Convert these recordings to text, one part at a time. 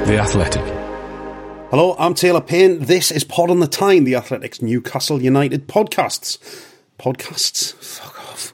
The Athletic. Hello, I'm Taylor Payne. This is Pod on the Tyne, the Athletic's Newcastle United podcasts. Podcasts? Fuck off.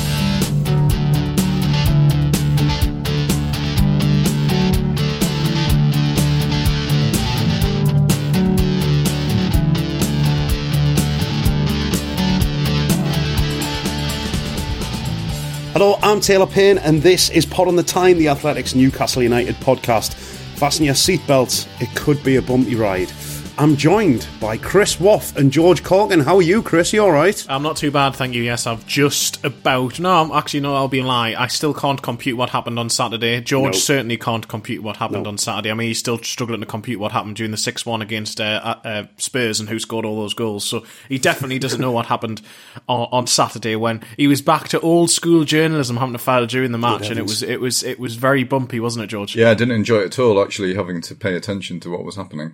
Hello, I'm Taylor Payne, and this is Pod on the Tyne, the Athletic's Newcastle United podcast. Fasten your seatbelts, it could be a bumpy ride. I'm joined by Chris Woff and George Corkin. How are you, Chris? You alright? I'm not too bad, thank you. Yes, I've just about... No, I'm actually, no, I'll be lying. I still can't compute what happened on Saturday. George certainly can't compute what happened on Saturday. I mean, he's still struggling to compute what happened during the 6-1 against Spurs and who scored all those goals. So he definitely doesn't know what happened on Saturday when he was back to old school journalism having to file during the match, and it was very bumpy, wasn't it, George? Yeah, I didn't enjoy it at all, actually, having to pay attention to what was happening.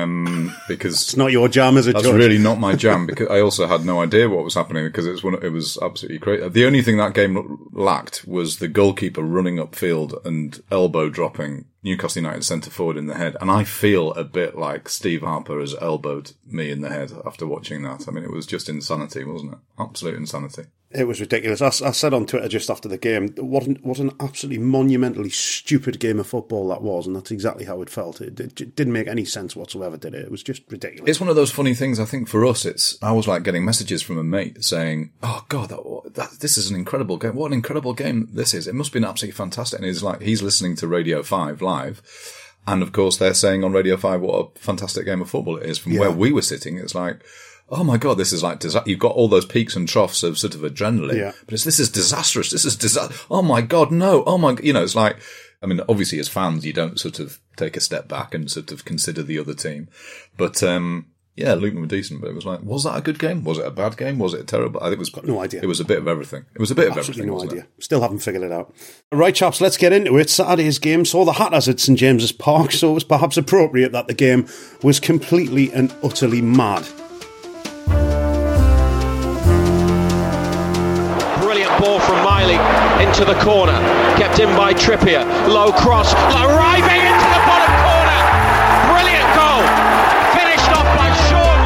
Because it's not your jam, is it, George? That's really not my jam, because I also had no idea what was happening, because it was absolutely crazy. The only thing that game lacked was the goalkeeper running upfield and elbow dropping Newcastle United centre forward in the head, and I feel a bit like Steve Harper has elbowed me in the head after watching that. I mean, it was just insanity, wasn't it? Absolute insanity. It was ridiculous. I said on Twitter just after the game, what an absolutely monumentally stupid game of football that was, and that's exactly how it felt. It didn't make any sense whatsoever, did it? It was just ridiculous. It's one of those funny things, I think, for us. I was like getting messages from a mate saying, oh, God, this is an incredible game. What an incredible game this is. It must be absolutely fantastic. And he's listening to Radio 5 live. And, of course, they're saying on Radio 5 what a fantastic game of football it is. From where we were sitting, it's like... oh my God, this is like, you've got all those peaks and troughs of sort of adrenaline, but this is disastrous. This is oh my God, no. Oh my, it's like, I mean, obviously as fans, you don't sort of take a step back and sort of consider the other team. But, Luton were decent, but it was like, was that a good game? Was it a bad game? Was it terrible? I think it was, got no idea. It was a bit of everything. It was a bit of Absolutely everything. No idea. Still haven't figured it out. Right, chaps, let's get into it. Saturday's game saw the Hatters at St James's Park, so it was perhaps appropriate that the game was completely and utterly mad. Ball from Miley into the corner, kept in by Trippier, low cross, arriving into the bottom corner, brilliant goal, finished off by Sean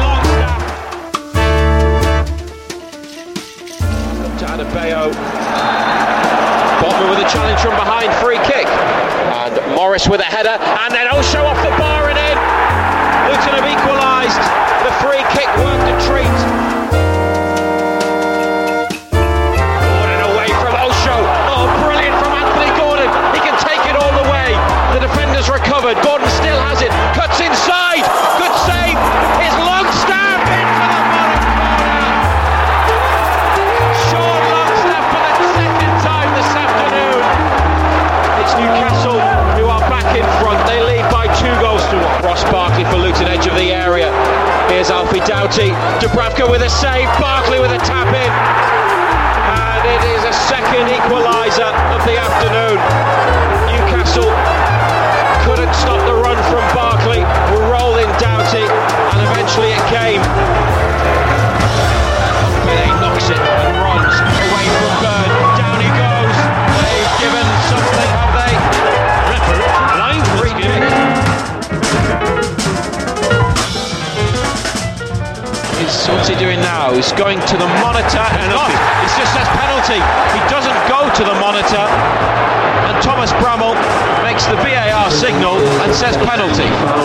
Longstaff. To Adebayo, Botman with a challenge from behind, free kick, and Morris with a header, and then Osho off the bar and in. Luton have equalised, the free kick worked a treat. Recovered, Gordon still has it, cuts inside, good save, it's Longstaff into the bottom corner. Sean Longstaff for the second time this afternoon. It's Newcastle who are back in front, they lead by 2 goals to 1. Ross Barkley for Luton, edge of the area, here's Alfie Doughty, Dubravka with a save, Barkley with a tap in, and it is a second equaliser of the afternoon. Newcastle couldn't stop the run from Barkley, were rolling Doughty, and eventually it came. He knocks it and runs away from Bird. Down he goes. They've given something, have they? Line free kick. What's he doing now? He's going to the monitor and it just says penalty. He doesn't go to the monitor, and Thomas Bramall makes the VAR signal and says penalty.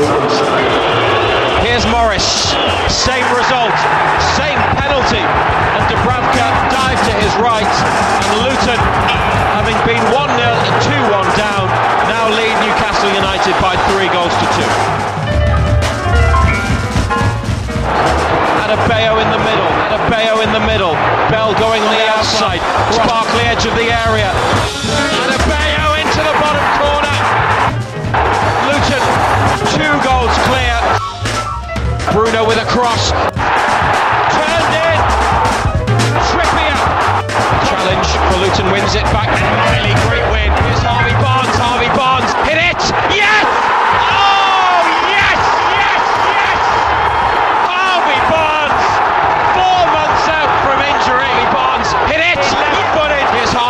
Here's Morris, same result, same penalty, and Dubravka dived to his right, and Luton, having been 1-0 and 2-1 down, now lead Newcastle United by 3 goals to 2. Adebayo in the middle, Bell going on the outside, Barkley edge of the area, Adebayo into the bottom corner, Luton 2 goals clear, Bruno with a cross, turned in, Trippier, challenge for Luton, wins it back, and Miley, great win, here's Harvey Barnes, hit it, yes!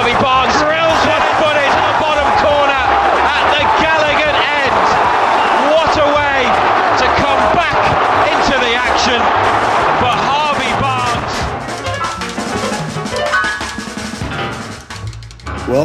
Harvey Barnes drills one footed to the bottom corner at the Gallagher end.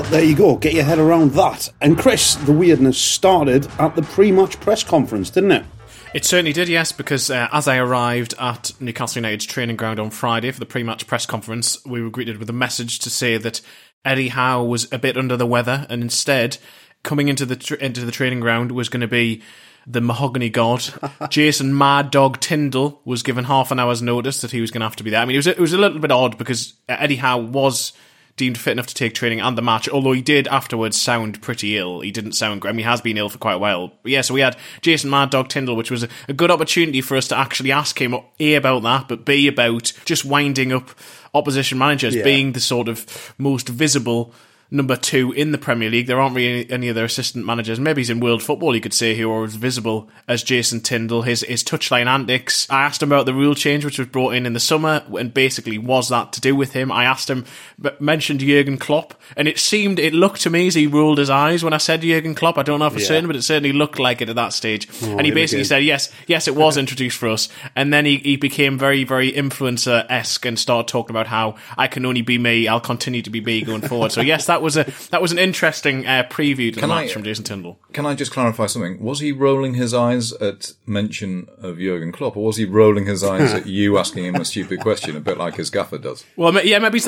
there you go. Get your head around that. And Chris, the weirdness started at the pre-match press conference, didn't it? It certainly did, yes, because as I arrived at Newcastle United's training ground on Friday for the pre-match press conference, we were greeted with a message to say that Eddie Howe was a bit under the weather, and instead, coming into the training ground was going to be the mahogany god. Jason Mad Dog Tyndall was given half an hour's notice that he was going to have to be there. I mean, it was a little bit odd because Eddie Howe was deemed fit enough to take training and the match, although he did afterwards sound pretty ill. He didn't sound great. I mean, he has been ill for quite a while. But yeah, so we had Jason Mad Dog Tyndall, which was a good opportunity for us to actually ask him, A, about that, but B, about just winding up opposition managers, being the sort of most visible number 2 in the Premier League. There aren't really any other assistant managers. Maybe he's in world football, you could say, who are as visible as Jason Tyndall. His touchline antics. I asked him about the rule change, which was brought in the summer, and basically was that to do with him. I asked him, mentioned Jurgen Klopp, and it looked to me as he rolled his eyes when I said Jurgen Klopp. I don't know for certain, but it certainly looked like it at that stage. And he basically said, yes, it was introduced for us. And then he became very, very influencer-esque and started talking about how I can only be me, I'll continue to be me going forward. So yes, that was an interesting preview to the match from Jason Tyndall. Can I just clarify something? Was he rolling his eyes at mention of Jurgen Klopp, or was he rolling his eyes at you asking him a stupid question, a bit like his gaffer does? Well, yeah, maybe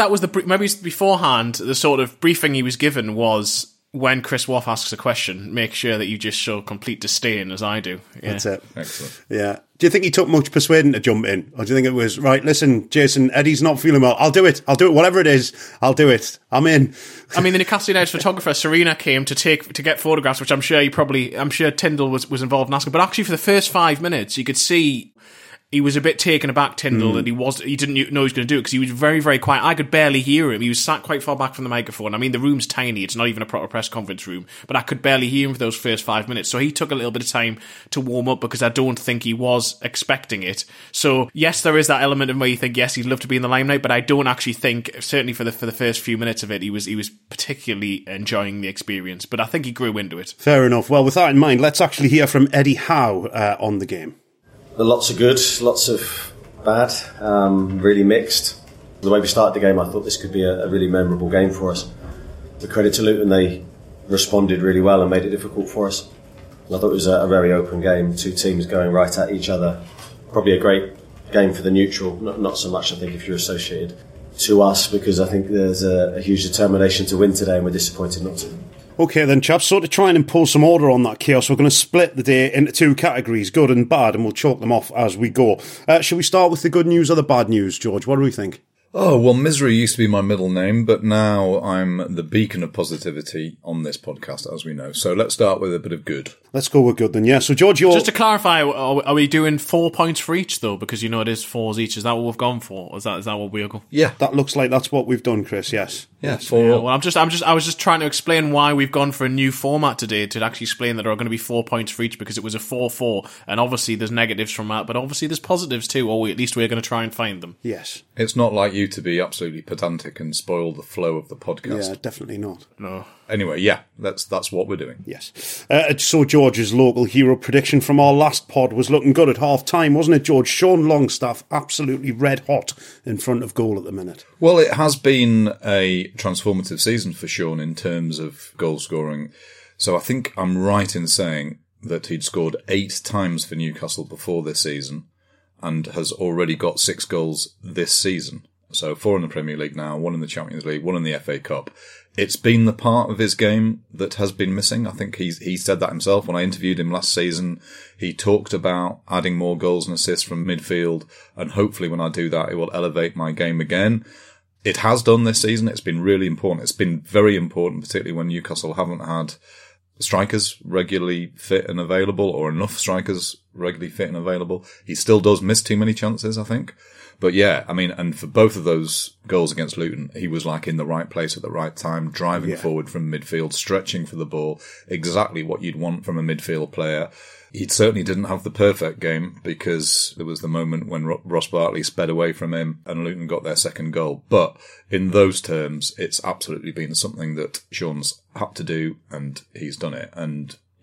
beforehand the sort of briefing he was given was, when Chris Woff asks a question, make sure that you just show complete disdain, as I do. Yeah. That's it. Excellent. Yeah. Do you think he took much persuading to jump in? Or do you think it was, right, listen, Jason, Eddie's not feeling well. I'll do it. Whatever it is, I'll do it. I'm in. I mean, the Newcastle United photographer, Serena, came to get photographs, which I'm sure Tyndall was involved in asking. But actually, for the first 5 minutes, you could see he was a bit taken aback, Tyndall, that he didn't know he was going to do it, because he was very, very quiet. I could barely hear him. He was sat quite far back from the microphone. I mean, the room's tiny. It's not even a proper press conference room. But I could barely hear him for those first 5 minutes. So he took a little bit of time to warm up, because I don't think he was expecting it. So, yes, there is that element of where you think, yes, he'd love to be in the limelight, but I don't actually think, certainly for the first few minutes of it, he was particularly enjoying the experience. But I think he grew into it. Fair enough. Well, with that in mind, let's actually hear from Eddie Howe on the game. Lots of good, lots of bad, really mixed. The way we started the game, I thought this could be a really memorable game for us. The credit to Luton, they responded really well and made it difficult for us. And I thought it was a very open game, 2 teams going right at each other. Probably a great game for the neutral, not so much, I think, if you're associated to us, because I think there's a huge determination to win today and we're disappointed not to. Okay then, chaps, so to try and impose some order on that chaos, we're going to split the day into 2 categories, good and bad, and we'll chalk them off as we go. Shall we start with the good news or the bad news, George? What do we think? Oh, well, misery used to be my middle name, but now I'm the beacon of positivity on this podcast, as we know. So let's start with a bit of good. Let's go with good then, yeah. So, George, just to clarify, are we doing 4 points for each, though? Because, it is 4s each. Is that what we've gone for? Or is that what we'll go? Yeah. That looks like that's what we've done, Chris, yes. Yeah, 4. Yeah, well, I was just trying to explain why we've gone for a new format today, to actually explain that there are going to be 4 points for each, because it was a 4-4, and obviously there's negatives from that, but obviously there's positives too, or at least we're going to try and find them. Yes. It's not like you to be absolutely pedantic and spoil the flow of the podcast. Yeah, definitely not. No. Anyway, yeah, that's what we're doing. Yes. So George's local hero prediction from our last pod was looking good at half-time, wasn't it, George? Sean Longstaff absolutely red hot in front of goal at the minute. Well, it has been a transformative season for Sean in terms of goal scoring. So I think I'm right in saying that he'd scored 8 times for Newcastle before this season and has already got 6 goals this season. So 4 in the Premier League now, 1 in the Champions League, 1 in the FA Cup. It's been the part of his game that has been missing. I think he said that himself when I interviewed him last season. He talked about adding more goals and assists from midfield, and hopefully when I do that, it will elevate my game again. It has done this season. It's been really important. It's been very important, particularly when Newcastle haven't had strikers regularly fit and available, or enough strikers regularly fit and available. He still does miss too many chances, I think. But yeah, I mean, and for both of those goals against Luton, he was like in the right place at the right time, driving forward from midfield, stretching for the ball, exactly what you'd want from a midfield player. He certainly didn't have the perfect game, because there was the moment when Ross Barkley sped away from him and Luton got their second goal. But in those terms, it's absolutely been something that Sean's had to do, and he's done it. And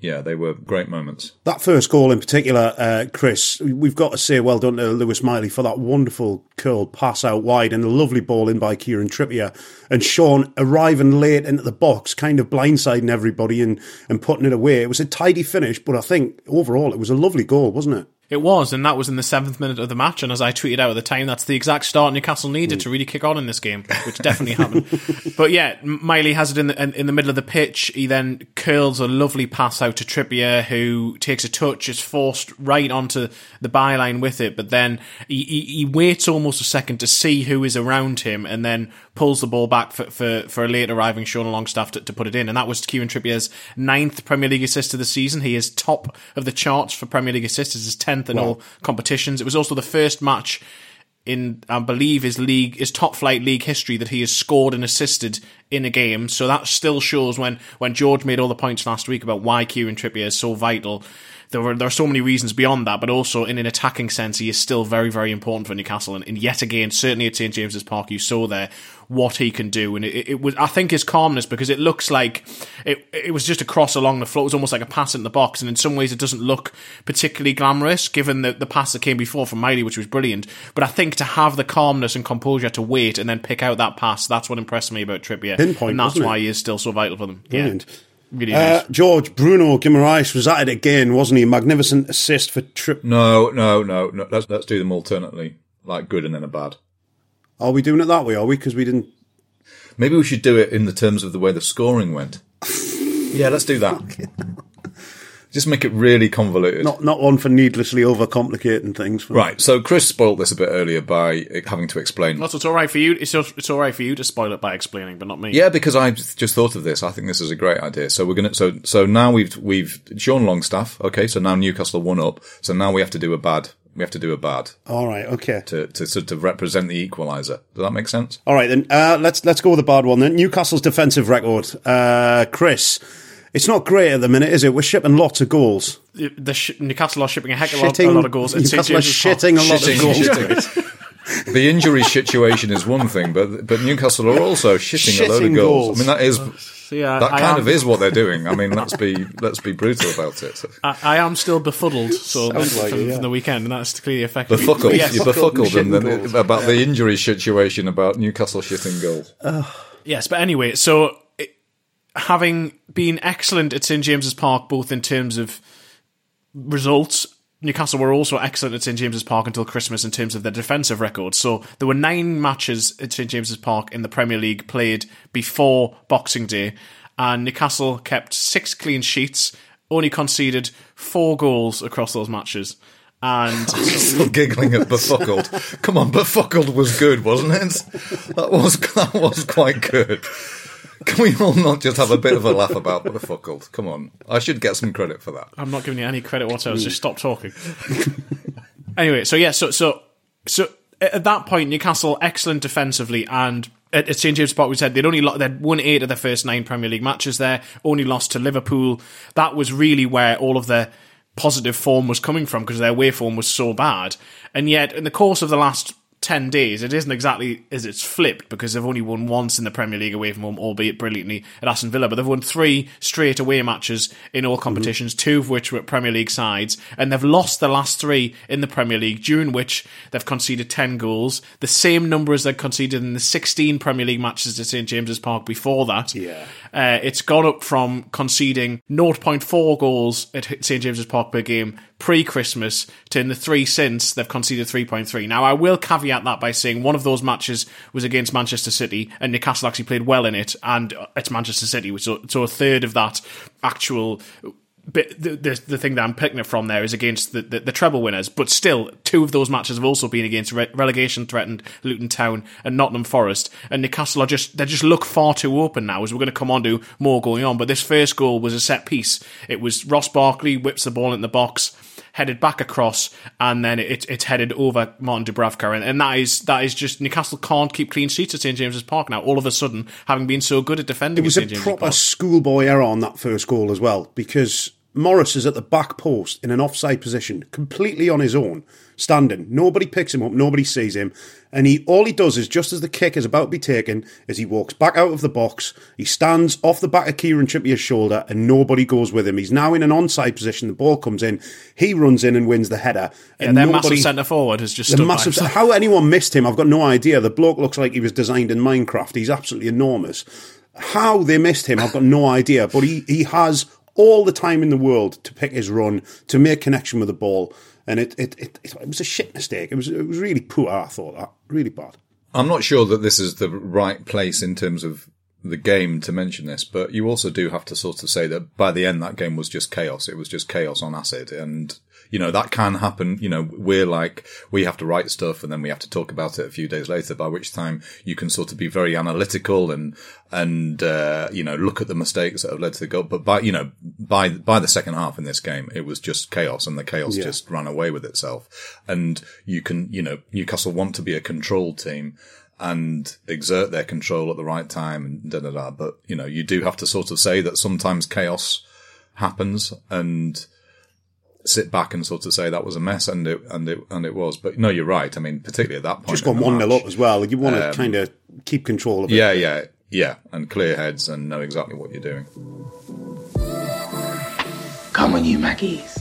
Yeah, they were great moments. That first goal in particular, Chris, we've got to say well done to Lewis Miley for that wonderful curled pass out wide and the lovely ball in by Kieran Trippier. And Sean arriving late into the box, kind of blindsiding everybody and putting it away. It was a tidy finish, but I think overall it was a lovely goal, wasn't it? It was, and that was in the 7th minute of the match, and as I tweeted out at the time, that's the exact start Newcastle needed to really kick on in this game, which definitely happened. But yeah, Miley has it in the middle of the pitch. He then curls a lovely pass out to Trippier, who takes a touch, is forced right onto the byline with it, but then he waits almost a second to see who is around him, and then pulls the ball back for a late arriving Sean Longstaff to put it in, and that was Kieran Trippier's 9th Premier League assist of the season. He is top of the charts for Premier League assists, his 10th in all competitions. It was also the first match in, I believe, his top flight league history that he has scored and assisted in a game. So that still shows when George made all the points last week about why Kieran Trippier is so vital. There are so many reasons beyond that, but also in an attacking sense, he is still very, very important for Newcastle. And yet again, certainly at St James's Park, you saw there what he can do. And it was, I think, his calmness, because it looks like it was just a cross along the floor. It was almost like a pass in the box. And in some ways, it doesn't look particularly glamorous, given the pass that came before from Miley, which was brilliant. But I think to have the calmness and composure to wait and then pick out that pass, that's what impressed me about Trippier. Pinpoint, and that's why he is still so vital for them. Brilliant. Yeah. Really nice. George, Bruno Guimaraes was at it again, wasn't he? Magnificent assist for Trip. No. Let's do them alternately, like good and then a bad. Are we doing it that way, are we? Because we didn't... Maybe we should do it in the terms of the way the scoring went. Yeah, let's do that. Just make it really convoluted. Not one for needlessly overcomplicating things. Right, so Chris spoilt this a bit earlier by having to explain. It's all right for you. It's all right for you to spoil it by explaining, but not me. Yeah, because I just thought of this. I think this is a great idea. So we're gonna. So now we've Sean Longstaff. Okay, so now Newcastle 1 up. So now we have to do a bad. We have to do a bad. All right. Okay. To sort of represent the equaliser. Does that make sense? All right then. Let's go with the bad one then. Newcastle's defensive record. Chris. It's not great at the minute, is it? We're shipping lots of goals. Newcastle are shipping a heck of a lot of goals. Newcastle are shitting a lot of goals. The injury situation is one thing, but Newcastle are also shitting a load of goals. I mean, that is is what they're doing. I mean, let's be brutal about it. I am still befuddled from the weekend, and that's clearly affected. Befuddled. Yes. You're befuddled about the injury situation, about Newcastle shitting goals. Yes, but anyway, so having been excellent at St James's Park, both in terms of results, Newcastle were also excellent at St James's Park until Christmas in terms of their defensive record. So there were 9 matches at St James's Park in the Premier League played before Boxing Day, and Newcastle kept 6 clean sheets, only conceded 4 goals across those matches. And still giggling at befuddled. Come on, befuddled was good, wasn't it? That was quite good. Can we all not just have a bit of a laugh about befuddled? Come on. I should get some credit for that. I'm not giving you any credit whatsoever. Just stop talking. Anyway, so at that point, Newcastle excellent defensively, and at St James's Park, we said they'd won 8 of their first 9 Premier League matches there, only lost to Liverpool. That was really where all of their positive form was coming from, because their away form was so bad. And yet, in the course of the last 10 days, it isn't exactly as it's flipped, because they've only won once in the Premier League away from home, albeit brilliantly, at Aston Villa, but they've won 3 straight away matches in all competitions, 2 of which were at Premier League sides, and they've lost the last 3 in the Premier League, during which they've conceded 10 goals, the same number as they'd conceded in the 16 Premier League matches at St James's Park before that. Yeah. It's gone up from conceding 0.4 goals at St James's Park per game pre-Christmas to, in the 3 since, they've conceded 3.3. Now, I will caveat that by saying one of those matches was against Manchester City, and Newcastle actually played well in it, and it's Manchester City, so a third of that actual bit, the thing that I'm picking it from there is against the treble winners, but still, 2 of those matches have also been against relegation-threatened Luton Town and Nottingham Forest, and Newcastle they just look far too open now, as we're going to come on to more going on, but this first goal was a set piece. It was Ross Barkley whips the ball in the box, headed back across, and then it's headed over Martin Dubravka, and that is just, Newcastle can't keep clean sheets at St James's Park now, all of a sudden, having been so good at defending at St James's Park. It was a proper schoolboy error on that first goal as well, because Morris is at the back post in an offside position, completely on his own, standing. Nobody picks him up, nobody sees him. And all he does is, just as the kick is about to be taken, is he walks back out of the box, he stands off the back of Kieran Trippier's shoulder, and nobody goes with him. He's now in an onside position, the ball comes in, he runs in and wins the header. And their massive centre-forward has just stood massive, how anyone missed him, I've got no idea. The bloke looks like he was designed in Minecraft. He's absolutely enormous. How they missed him, I've got no idea. But he has all the time in the world to pick his run, to make connection with the ball, and it was a shit mistake. It was really poor. I thought that really bad. I'm not sure that this is the right place in terms of the game to mention this, but you also do have to sort of say that by the end that game was just chaos. It was just chaos on acid, and that can happen. We have to write stuff and then we have to talk about it a few days later, by which time you can sort of be very analytical and look at the mistakes that have led to the goal. But by the second half in this game, it was just chaos, and the chaos just ran away with itself. And Newcastle want to be a controlled team and exert their control at the right time and da-da-da. But, you do have to sort of say that sometimes chaos happens, and sit back and sort of say that was a mess, and it was. But no, you're right. I mean, particularly at that point, just gone 1-0 up as well. You want to kind of keep control of it. Yeah, and clear heads and know exactly what you're doing. Come on, you Mackies.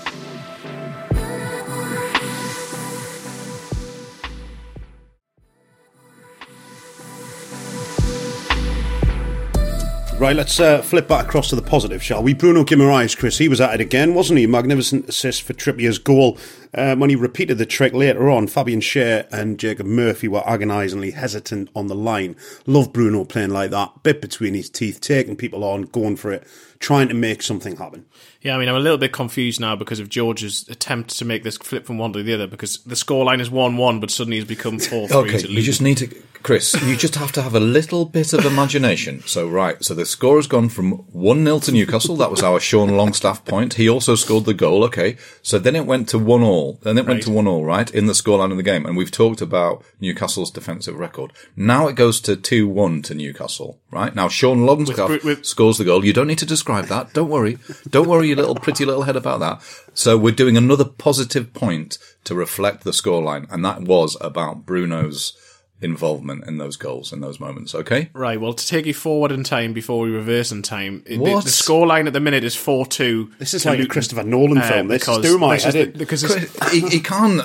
Right, let's flip back across to the positive, shall we? Bruno Guimaraes, Chris, he was at it again, wasn't he? Magnificent assist for Trippier's goal. When he repeated the trick later on, Fabian Schär and Jacob Murphy were agonisingly hesitant on the line. Love Bruno playing like that, bit between his teeth, taking people on, going for it, trying to make something happen. Yeah, I mean, I'm a little bit confused now because of George's attempt to make this flip from one to the other, because the scoreline is 1-1, but suddenly it's become 4-3. Okay, you just need to, Chris, you just have to have a little bit of imagination. So the score has gone from 1-0 to Newcastle. That was our Sean Longstaff point. He also scored the goal, okay. So then it went to 1-1. Then it went to 1-1, right, in the scoreline of the game. And we've talked about Newcastle's defensive record. Now it goes to 2-1 to Newcastle, right? Now Sean Longstaff scores the goal. You don't need to describe that. Don't worry, you little pretty little head about that. So we're doing another positive point to reflect the scoreline, and that was about Bruno's involvement in those goals, in those moments, okay? Right, well, to take you forward in time before we reverse in time, the scoreline at the minute is 4-2. This is like a Christopher Nolan film. This is Doomite. Because he can't...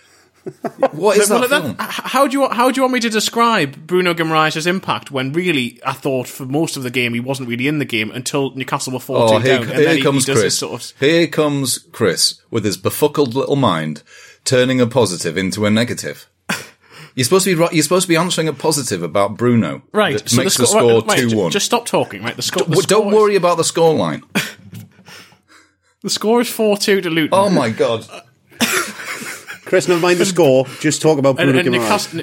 What is that film? How do you want me to describe Bruno Guimaraes' impact when really I thought for most of the game he wasn't really in the game until Newcastle were 4-2 down, and then he does this sort of... Here comes Chris with his befuddled little mind turning a positive into a negative. You're supposed to be answering a positive about Bruno. Right. That makes the score 2-1. Just stop talking, right? Don't worry about the scoreline. The score is 4-2 to Luton. Oh my God. Chris, never mind the score. Just talk about Bruno Guimaraes.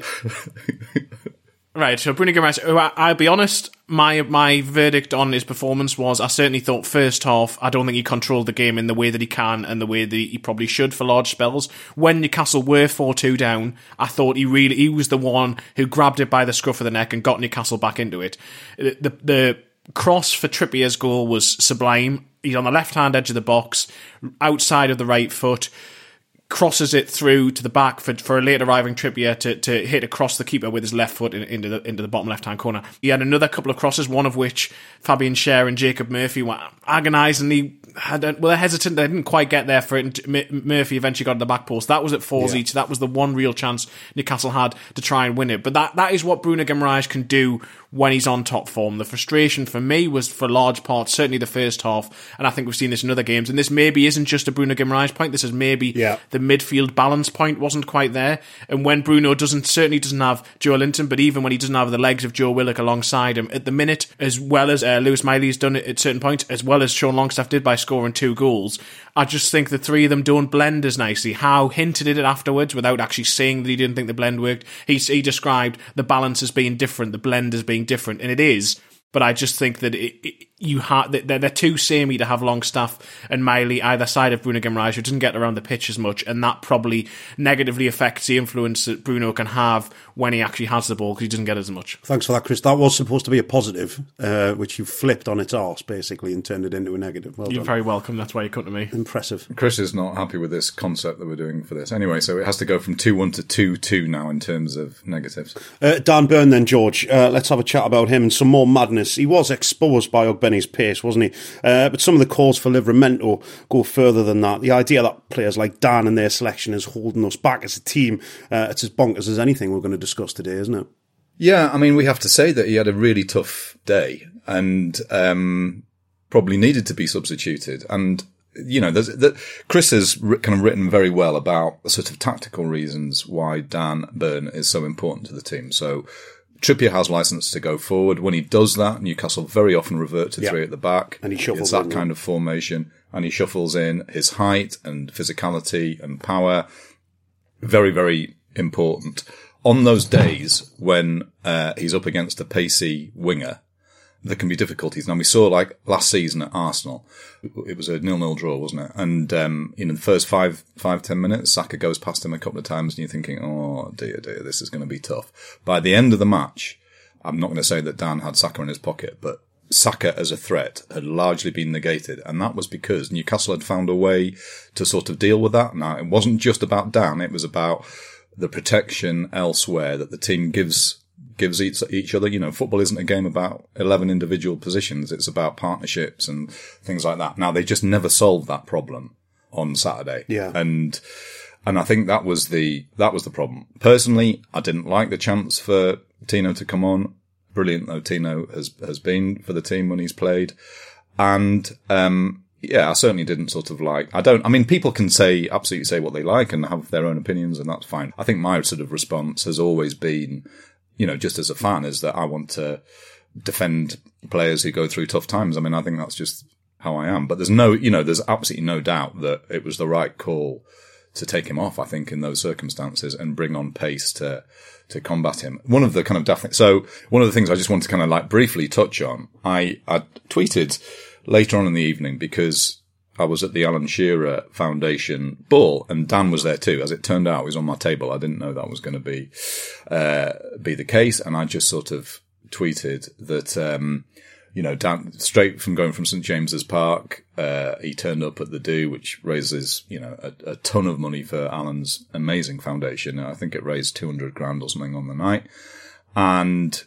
Right, so Bruno Guimaraes, I'll be honest, my verdict on his performance was, I certainly thought first half, I don't think he controlled the game in the way that he can and the way that he probably should for large spells. When Newcastle were 4-2 down, I thought he was the one who grabbed it by the scruff of the neck and got Newcastle back into it. The cross for Trippier's goal was sublime. He's on the left-hand edge of the box, outside of the right foot, crosses it through to the back for a late arriving Trippier to hit across the keeper with his left foot into the bottom left hand corner. He had another couple of crosses, one of which Fabian Schär and Jacob Murphy were agonisingly hesitant. They didn't quite get there for it. Murphy eventually got to the back post. That was at 4 each. That was the one real chance Newcastle had to try and win it. But that is what Bruno Guimaraes can do when he's on top form. The frustration for me was for large parts, certainly the first half, and I think we've seen this in other games, and this maybe isn't just a Bruno Guimaraes point, this is maybe the midfield balance point wasn't quite there, and when Bruno certainly doesn't have Joe Linton, but even when he doesn't have the legs of Joe Willock alongside him at the minute, as well as Lewis Miley's done it at certain points, as well as Sean Longstaff did by scoring 2 goals, I just think the three of them don't blend as nicely. Howe hinted at it afterwards without actually saying that he didn't think the blend worked. He described the balance as being different, the blend as being different, and it is. But I just think that they're too samey to have Longstaff and Miley either side of Bruno Guimaraes, who doesn't get around the pitch as much, and that probably negatively affects the influence that Bruno can have when he actually has the ball, because he doesn't get as much. Thanks for that, Chris. That was supposed to be a positive, which you flipped on its arse, basically, and turned it into a negative. Well You're done. very welcome. That's why you come to me. Impressive. Chris is not happy with this concept that we're doing for this. Anyway, so it has to go from 2-1 to 2-2 now in terms of negatives. Dan Burn then, George. Let's have a chat about him and some more madness. He was exposed by Ogbene's pace, wasn't he? But some of the calls for Livramento go further than that. The idea that players like Dan and their selection is holding us back as a team, it's as bonkers as anything we're going to discuss today, isn't it? Yeah, I mean, we have to say that he had a really tough day and probably needed to be substituted. And, you know, Chris has kind of written very well about the sort of tactical reasons why Dan Burn is so important to the team. So Trippier has license to go forward. When he does that, Newcastle very often revert to three at the back. And he shuffles It's that kind of formation. And he shuffles in his height and physicality and power. Very, very important. On those days when he's up against a pacey winger, there can be difficulties. Now, we saw, like, last season at Arsenal, it was a 0-0 draw, wasn't it? And, in the first 5-10 minutes, Saka goes past him a couple of times and you're thinking, oh, dear, this is going to be tough. By the end of the match, I'm not going to say that Dan had Saka in his pocket, but Saka as a threat had largely been negated. And that was because Newcastle had found a way to sort of deal with that. Now, it wasn't just about Dan, it was about the protection elsewhere that the team gives each other. You know, football isn't a game about 11 individual positions. It's about partnerships and things like that. Now, they just never solved that problem on Saturday. Yeah. And I think that was the problem. Personally, I didn't like the chance for Tino to come on. Brilliant though Tino has been for the team when he's played. And, yeah, I certainly didn't sort of like, people can absolutely say what they like and have their own opinions, and that's fine. I think my sort of response has always been, you know, just as a fan, is that I want to defend players who go through tough times. I mean, I think that's just how I am. But there's absolutely no doubt that it was the right call to take him off, I think, in those circumstances and bring on pace to combat him. One of the things I just want to kind of like briefly touch on, I tweeted later on in the evening because I was at the Alan Shearer Foundation ball and Dan was there too. As it turned out, he was on my table. I didn't know that was going to be the case. And I just sort of tweeted that, Dan, straight from going from St. James's Park, he turned up at the Do, which raises, a ton of money for Alan's amazing foundation. I think it raised 200 grand or something on the night. And,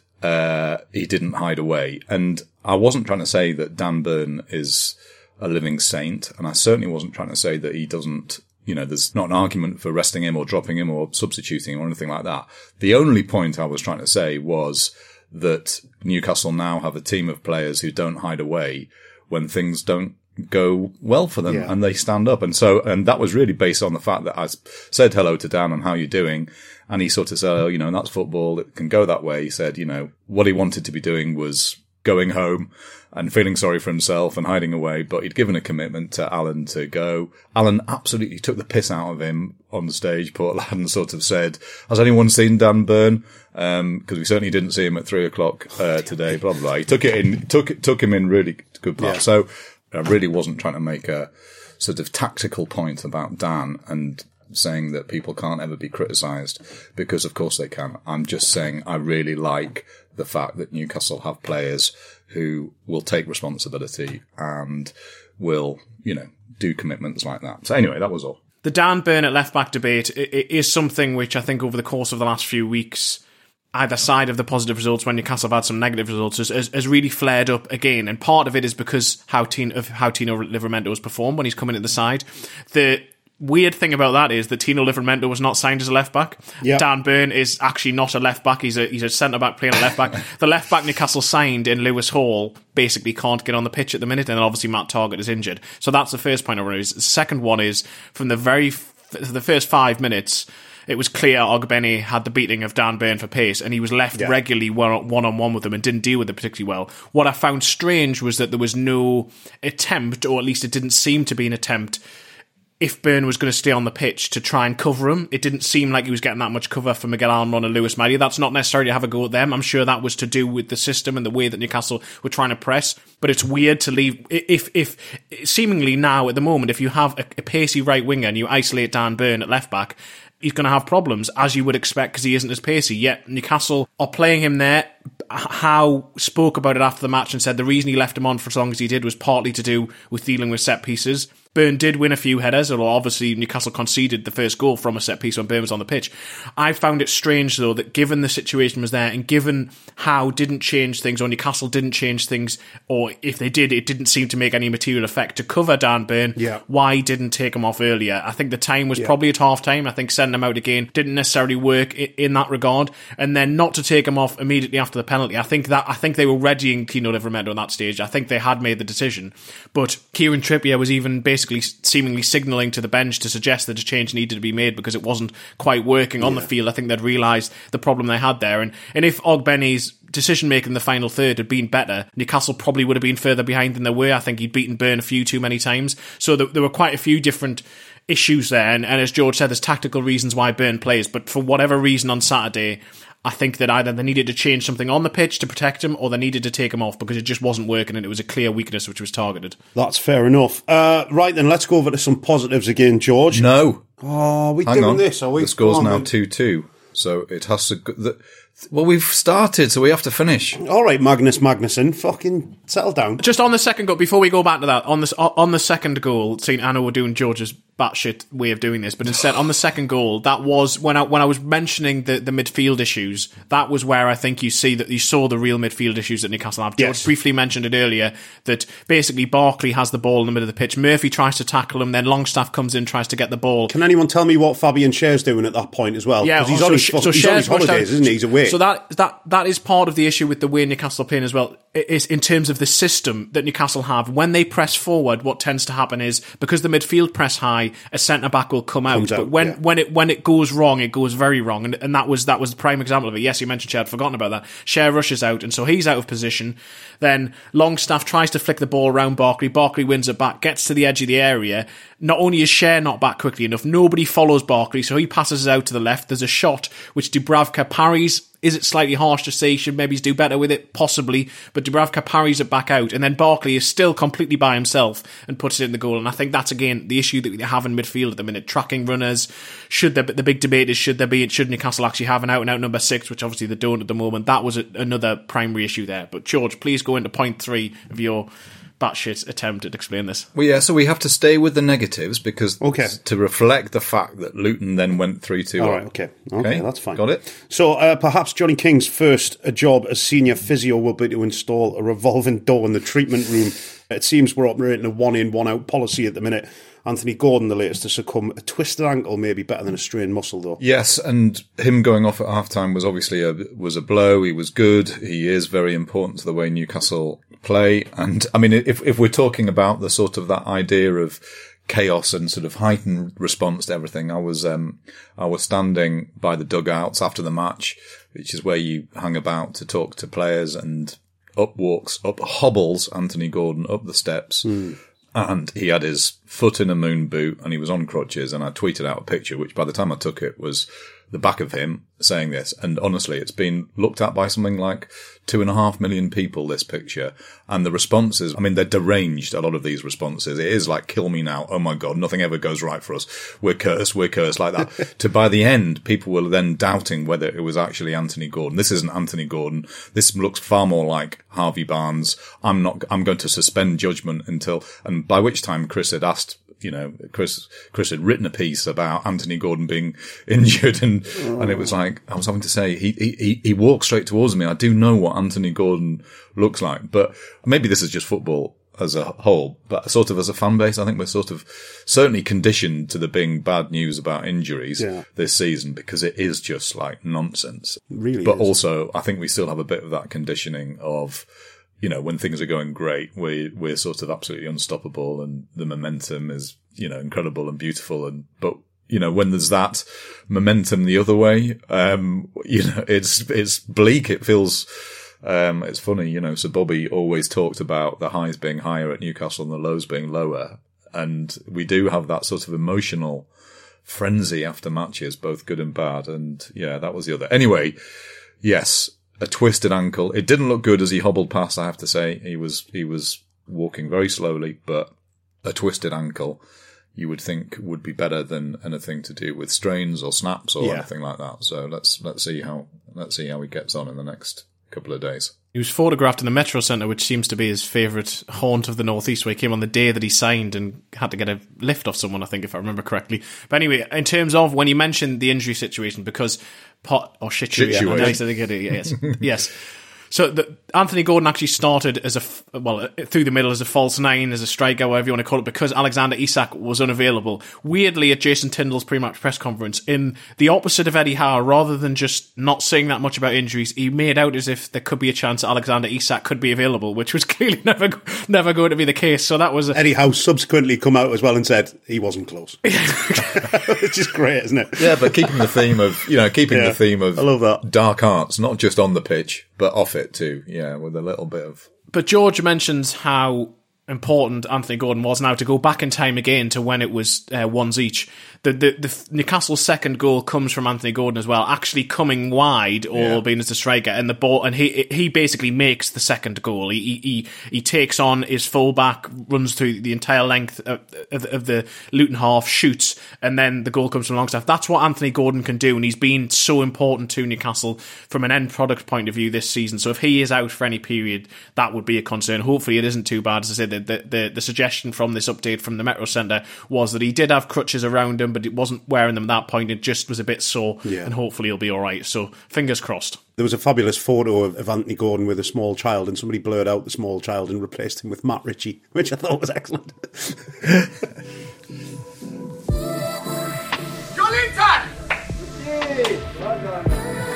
he didn't hide away. And I wasn't trying to say that Dan Burn is a living saint, and I certainly wasn't trying to say that he doesn't, there's not an argument for resting him or dropping him or substituting him or anything like that. The only point I was trying to say was that Newcastle now have a team of players who don't hide away when things don't go well for them, and they stand up. And that was really based on the fact that I said hello to Dan and how you're doing. And he sort of said, that's football. It can go that way. He said, what he wanted to be doing was going home and feeling sorry for himself and hiding away, but he'd given a commitment to Alan to go. Alan absolutely took the piss out of him on the stage, poor lad, and sort of said, has anyone seen Dan Burn? Because we certainly didn't see him at 3:00 today, blah, blah, blah. He took him in really good part. Yeah. So I really wasn't trying to make a sort of tactical point about Dan and saying that people can't ever be criticised, because of course they can. I'm just saying I really like the fact that Newcastle have players who will take responsibility and will, do commitments like that. So anyway, that was all. The Dan Burn at left-back debate is something which I think over the course of the last few weeks, either side of the positive results when Newcastle have had some negative results, has really flared up again. And part of it is because how Tino Livramento has performed when he's come into the side. The weird thing about that is that Tino Livramento was not signed as a left-back. Yep. Dan Burn is actually not a left-back. He's a centre-back playing a left-back. The left-back Newcastle signed in Lewis Hall basically can't get on the pitch at the minute, and then obviously Matt Targett is injured. So that's the first point I want to raise. The second one is, from the first 5 minutes, it was clear Ogbene had the beating of Dan Burn for pace, and he was left regularly one-on-one with him and didn't deal with it particularly well. What I found strange was that there was no attempt, or at least it didn't seem to be an attempt, if Byrne was going to stay on the pitch to try and cover him. It didn't seem like he was getting that much cover for Miguel Almiron and Lewis Maria. That's not necessarily to have a go at them. I'm sure that was to do with the system and the way that Newcastle were trying to press. But it's weird to leave, if seemingly now at the moment, if you have a pacey right winger and you isolate Dan Byrne at left back, he's going to have problems, as you would expect, because he isn't as pacey. Yet Newcastle are playing him there. Howe spoke about it after the match and said the reason he left him on for as long as he did was partly to do with dealing with set pieces. Byrne did win a few headers, although obviously Newcastle conceded the first goal from a set piece when Byrne was on the pitch. I found it strange, though, that given the situation was there and given Howe didn't change things, or Newcastle didn't change things, or if they did, it didn't seem to make any material effect to cover Dan Byrne, why didn't take him off earlier? I think the time was probably at half-time. I think sending him out again didn't necessarily work in that regard. And then not to take him off immediately after the penalty, I think they were readying Kino Livramento at that stage. I think they had made the decision. But Kieran Trippier was even basically seemingly signalling to the bench to suggest that a change needed to be made because it wasn't quite working on the field. I think they'd realised the problem they had there. And if Ogbene's decision-making in the final third had been better, Newcastle probably would have been further behind than they were. I think he'd beaten Byrne a few too many times. So there were quite a few different issues there. And as George said, there's tactical reasons why Byrne plays. But for whatever reason on Saturday, I think that either they needed to change something on the pitch to protect him, or they needed to take him off because it just wasn't working and it was a clear weakness which was targeted. That's fair enough. Right then, let's go over to some positives again, George. No. Oh, are we Hang doing on. this? Are we? The score's now 2-2, so it has to... Well, we've started, so we have to finish. All right, Magnus Magnuson, fucking settle down. Just on the second goal, before we go back to that, on the second goal, I know we're doing George's batshit way of doing this, but instead, on the second goal, that was when I was mentioning the midfield issues. That was where I think you saw the real midfield issues that Newcastle have. George briefly mentioned it earlier that basically Barkley has the ball in the middle of the pitch. Murphy tries to tackle him, then Longstaff comes in, tries to get the ball. Can anyone tell me what Fabian Schär's doing at that point as well? Yeah, he's on his holidays, isn't he? He's away. So that is part of the issue with the way Newcastle are playing as well. Is in terms of the system that Newcastle have. When they press forward, what tends to happen is because the midfield press high, a centre back will come out. But when it goes wrong, it goes very wrong. And that was the prime example of it. Yes, you mentioned Schär. I'd forgotten about that. Schär rushes out, and so he's out of position. Then Longstaff tries to flick the ball around Barkley. Barkley wins it back, gets to the edge of the area. Not only is Schär not back quickly enough, nobody follows Barkley, so he passes out to the left. There's a shot which Dubravka parries. Is it slightly harsh to say he should maybe do better with it? Possibly. But Dubravka parries it back out. And then Barkley is still completely by himself and puts it in the goal. And I think that's, again, the issue that they have in midfield at the minute. Tracking runners. The big debate is should Newcastle actually have an out-and-out number 6, which obviously they don't at the moment. That was another primary issue there. But George, please go into point 3 of your batshit attempt at explain this. Well, yeah, so we have to stay with the negatives because to reflect the fact that Luton then went 3-2. All right, okay, that's fine. Got it? So perhaps Johnny King's first job as senior physio will be to install a revolving door in the treatment room. It seems we're operating a one-in, one-out policy at the minute. Anthony Gordon, the latest to succumb. A twisted ankle may be better than a strained muscle, though. Yes, and him going off at half-time was obviously a blow. He was good. He is very important to the way Newcastle play. And, I mean, if we're talking about the sort of that idea of chaos and sort of heightened response to everything, I was standing by the dugouts after the match, which is where you hang about to talk to players, and up hobbles Anthony Gordon up the steps. And he had his foot in a moon boot and he was on crutches, and I tweeted out a picture, which by the time I took it was the back of him saying this. And honestly, it's been looked at by something like 2.5 million people, this picture. And the responses, I mean, they're deranged, a lot of these responses. It is like, kill me now. Oh my God, nothing ever goes right for us. We're cursed, like that. To by the end, people were then doubting whether it was actually Anthony Gordon. This isn't Anthony Gordon. This looks far more like Harvey Barnes. I'm going to suspend judgment until, and by which time Chris had asked, Chris had written a piece about Anthony Gordon being injured, and it was like, I was having to say, he walked straight towards me. I do know what Anthony Gordon looks like, but maybe this is just football as a whole, but sort of as a fan base, I think we're sort of certainly conditioned to the being bad news about injuries this season, because it is just like nonsense. It really but is. Also, I think we still have a bit of that conditioning of, when things are going great, we're sort of absolutely unstoppable and the momentum is, incredible and beautiful. But when there's that momentum the other way, it's bleak. It feels, it's funny, Sir Bobby always talked about the highs being higher at Newcastle and the lows being lower. And we do have that sort of emotional frenzy after matches, both good and bad. And yeah, that was the other. Anyway, yes, a twisted ankle. It didn't look good as he hobbled past, I have to say. He was walking very slowly, but a twisted ankle you would think would be better than anything to do with strains or snaps or anything like that. So let's see how he gets on in the next couple of days. He was photographed in the Metro Centre, which seems to be his favourite haunt of the Northeast, where he came on the day that he signed and had to get a lift off someone, I think, if I remember correctly. But anyway, in terms of when you mentioned the injury situation, because yes. So Anthony Gordon actually started as through the middle as a false nine, as a striker, whatever you want to call it, because Alexander Isak was unavailable. Weirdly, at Jason Tyndall's pre-match press conference, in the opposite of Eddie Howe, rather than just not saying that much about injuries, he made out as if there could be a chance Alexander Isak could be available, which was clearly never going to be the case. So that was Eddie Howe subsequently come out as well and said he wasn't close. Which is great, isn't it? Yeah, but keeping the theme of I love that. Dark arts, not just on the pitch, but off it too, with a little bit of... But George mentions how important Anthony Gordon was now to go back in time again to when it was ones each. The Newcastle's second goal comes from Anthony Gordon as well, actually coming wide or being as a striker, and the ball, and he basically makes the second goal. He takes on his fullback, runs through the entire length of the Luton half, shoots, and then the goal comes from Longstaff. That's what Anthony Gordon can do, and he's been so important to Newcastle from an end product point of view this season. So if he is out for any period, that would be a concern. Hopefully it isn't too bad. As I said, the suggestion from this update from the Metro Centre was that he did have crutches around him, but it wasn't wearing them at that point. It just was a bit sore, and hopefully he'll be all right. So fingers crossed. There was a fabulous photo of Anthony Gordon with a small child, and somebody blurred out the small child and replaced him with Matt Ritchie, which I thought was excellent. Jolinton! Yay! Well done.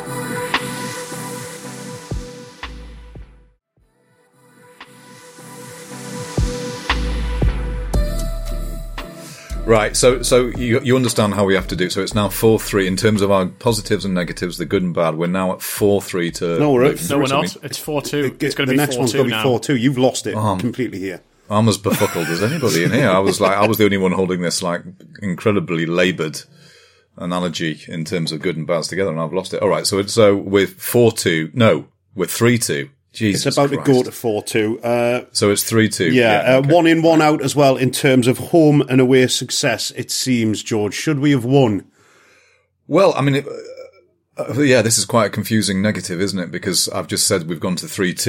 Right, so you understand how we have to do. So it's now 4-3 in terms of our positives and negatives, the good and bad. We're now at 4-3 to... No, we're not. It's 4-2. It's going to be 4-2 now. The next one's going to be 4-2. You've lost it completely here. I'm as befuddled as anybody in here. I was the only one holding this incredibly laboured analogy in terms of good and bads together, and I've lost it. All right, so we're 4-2. No, we're 3-2. Jesus it's about Christ. to go to 4-2. So it's 3-2. Yeah, okay. 1 in, 1 out as well in terms of home and away success, it seems, George. Should we have won? Well, I mean, this is quite a confusing negative, isn't it? Because I've just said we've gone to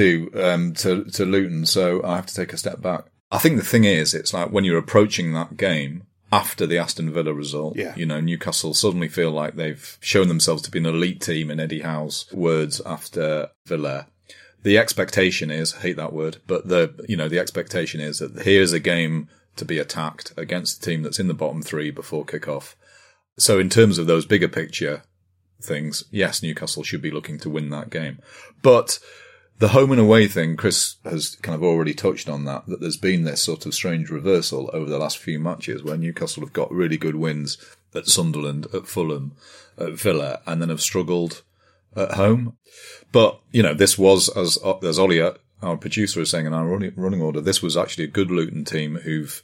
3-2 to Luton, so I have to take a step back. I think the thing is, it's like when you're approaching that game after the Aston Villa result, Newcastle suddenly feel like they've shown themselves to be an elite team, in Eddie Howe's words after Villa. The expectation is, I hate that word, but the expectation is that here's a game to be attacked against a team that's in the bottom three before kick-off. So in terms of those bigger picture things, yes, Newcastle should be looking to win that game. But the home and away thing, Chris has kind of already touched on that there's been this sort of strange reversal over the last few matches where Newcastle have got really good wins at Sunderland, at Fulham, at Villa, and then have struggled at home. But, this was, as Ollie, our producer, is saying in our running order, this was actually a good Luton team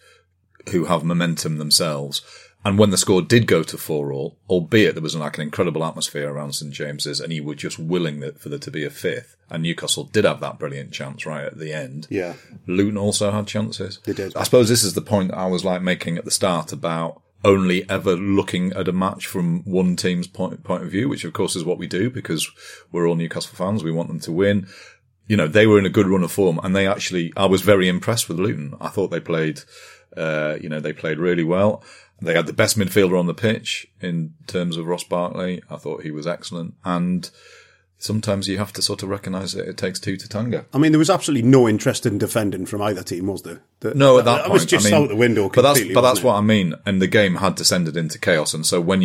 who have momentum themselves. And when the score did go to 4-4, albeit there was an incredible atmosphere around St James's, and you were just willing for there to be a fifth, and Newcastle did have that brilliant chance right at the end. Yeah. Luton also had chances. They did. I suppose this is the point I was making at the start about only ever looking at a match from one team's point of view, which of course is what we do because we're all Newcastle fans. We want them to win. They were in a good run of form, and I was very impressed with Luton. I thought they played, they played really well. They had the best midfielder on the pitch in terms of Ross Barkley. I thought he was excellent. And sometimes you have to sort of recognise that it takes two to tango. I mean, there was absolutely no interest in defending from either team, was there? No, at that point. It was just out the window completely. But that's what I mean. And the game had descended into chaos. And so when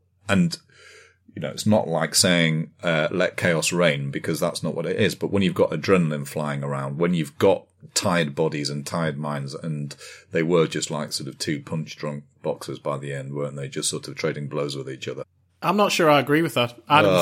it's not like saying, let chaos reign, because that's not what it is. But when you've got adrenaline flying around, when you've got tired bodies and tired minds, and they were just sort of two punch-drunk boxers by the end, weren't they? Just sort of trading blows with each other. I'm not sure I agree with that.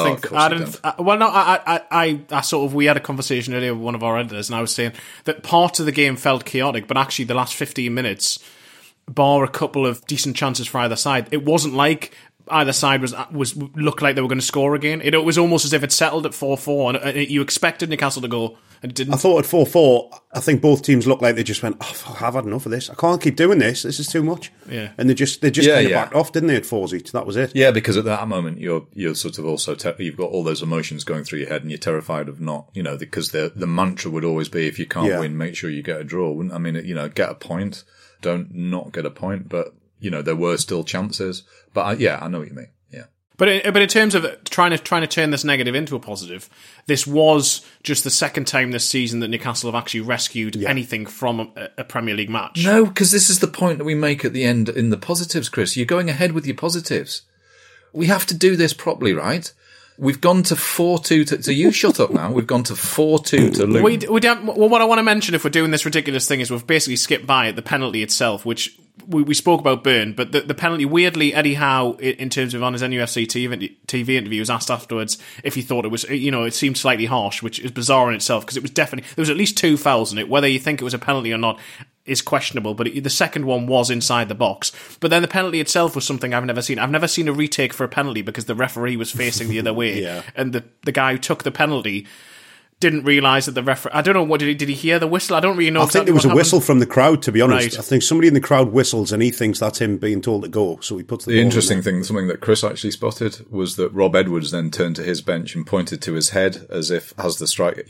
We had a conversation earlier with one of our editors, and I was saying that part of the game felt chaotic, but actually the last 15 minutes bar a couple of decent chances for either side, it wasn't like either side was looked like they were going to score again. It was almost as if it settled at 4-4, and you expected Newcastle to go, and it didn't. I thought at 4-4, I think both teams looked like they just went, I've had enough of this. I can't keep doing this. This is too much. Yeah. And they just kind of backed off, didn't they, at 4-0? That was it. Yeah, because at that moment you're sort of also you've got all those emotions going through your head, and you're terrified of not, because the mantra would always be, if you can't win, make sure you get a draw. I mean, get a point, don't not get a point, but there were still chances. But I know what you mean. Yeah. But in terms of trying to turn this negative into a positive, this was just the second time this season that Newcastle have actually rescued anything from a Premier League match. No, because this is the point that we make at the end in the positives, Chris. You're going ahead with your positives. We have to do this properly, right? We've gone to 4-2 so you shut up now. We've gone to 4-2 to Luton. What I want to mention, if we're doing this ridiculous thing, is we've basically skipped by the penalty itself, which we spoke about Burn, but the penalty, weirdly, Eddie Howe, in terms of on his NUFC TV interview, was asked afterwards if he thought it was, it seemed slightly harsh, which is bizarre in itself, because it was definitely, there was at least 2 fouls in it. Whether you think it was a penalty or not is questionable, but the second one was inside the box. But then the penalty itself was something I've never seen. I've never seen a retake for a penalty because the referee was facing the other way, and the guy who took the penalty didn't realise that the referee... I don't know, did he hear the whistle? I don't really know. I think there was a whistle from the crowd, to be honest. Right. I think somebody in the crowd whistles and he thinks that's him being told to go, so he puts the ball interesting thing, something that Chris actually spotted, was that Rob Edwards then turned to his bench and pointed to his head as if, has the strike,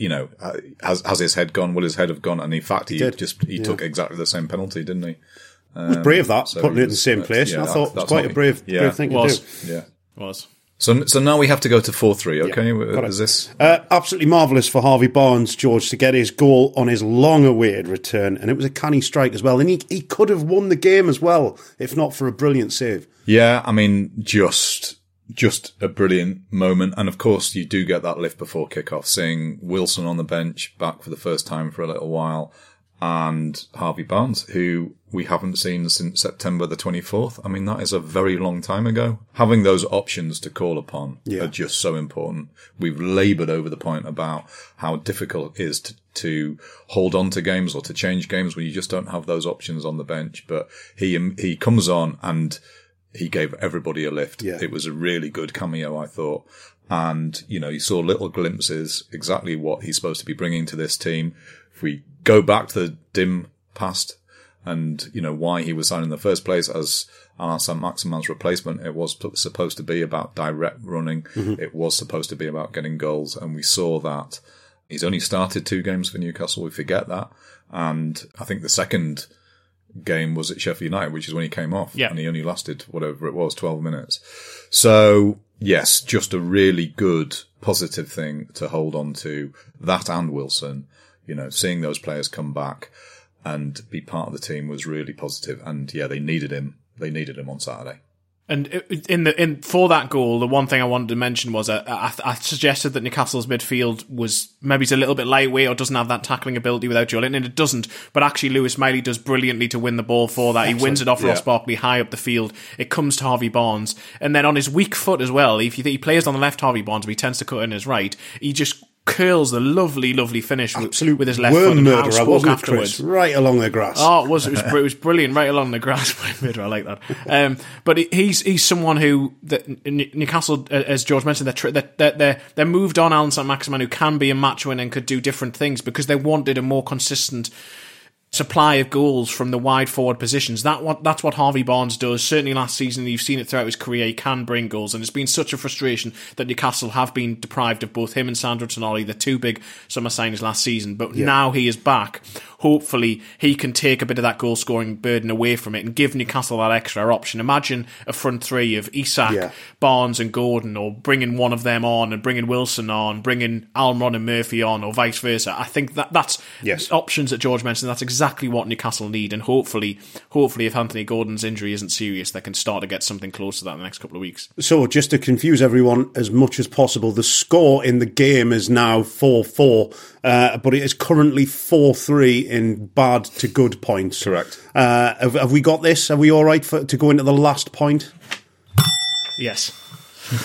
has his head gone? Will his head have gone? And in fact, he took exactly the same penalty, didn't he? It was brave, putting it in the same place. I thought it was quite a brave thing to do. Yeah. Was. So now we have to go to 4-3, okay? Is this absolutely marvellous for Harvey Barnes, George, to get his goal on his long-awaited return, and it was a canny strike as well, and he could have won the game as well, if not for a brilliant save. Yeah, I mean, just a brilliant moment, and of course you do get that lift before kickoff, seeing Wilson on the bench back for the first time for a little while, and Harvey Barnes, who we haven't seen since September the 24th. I mean, that is a very long time ago. Having those options to call upon are just so important. We've laboured over the point about how difficult it is to hold on to games or to change games when you just don't have those options on the bench. But he comes on and he gave everybody a lift. Yeah. It was a really good cameo, I thought. And, you saw little glimpses, exactly what he's supposed to be bringing to this team. If we go back to the dim past and, why he was signed in the first place as Alain Saint-Maximin's replacement, it was supposed to be about direct running. Mm-hmm. It was supposed to be about getting goals. And we saw that. He's only started 2 games for Newcastle. We forget that. And I think the second game was at Sheffield United, which is when he came off. Yeah. And he only lasted, whatever it was, 12 minutes. So, yes, just a really good, positive thing to hold on to. That and Wilson. Seeing those players come back and be part of the team was really positive. And they needed him. They needed him on Saturday. And for that goal, the one thing I wanted to mention was I suggested that Newcastle's midfield was maybe a little bit lightweight or doesn't have that tackling ability without Joe Linton, and it doesn't. But actually, Lewis Miley does brilliantly to win the ball for that. He wins it off Ross Barkley high up the field. It comes to Harvey Barnes, and then on his weak foot as well. If he plays on the left, Harvey Barnes, but he tends to cut in his right. He just curls the lovely finish with his left foot. Worm murderer, wasn't it, Chris? Right along the grass. Oh, it was brilliant, right along the grass. I like that. But he's someone who Newcastle, as George mentioned, they moved on Alain Saint-Maximin, who can be a match winner and could do different things because they wanted a more consistent supply of goals from the wide forward positions. That's what Harvey Barnes does. Certainly last season, you've seen it throughout his career, he can bring goals, and it's been such a frustration that Newcastle have been deprived of both him and Sandro Tonali, the 2 big summer signings last season. But now he is back. Hopefully he can take a bit of that goal scoring burden away from it and give Newcastle that extra option. Imagine a front 3 of Isak, Barnes and Gordon, or bringing one of them on and bringing Wilson on, bringing Almiron and Murphy on, or vice versa. I think that's options that George mentioned. That's exactly what Newcastle need, and hopefully if Anthony Gordon's injury isn't serious, they can start to get something close to that in the next couple of weeks. So just to confuse everyone as much as possible, the score in the game is now 4-4, but it is currently 4-3 in bad to good points. Correct. Have we got this? Are we all right to go into the last point? Yes.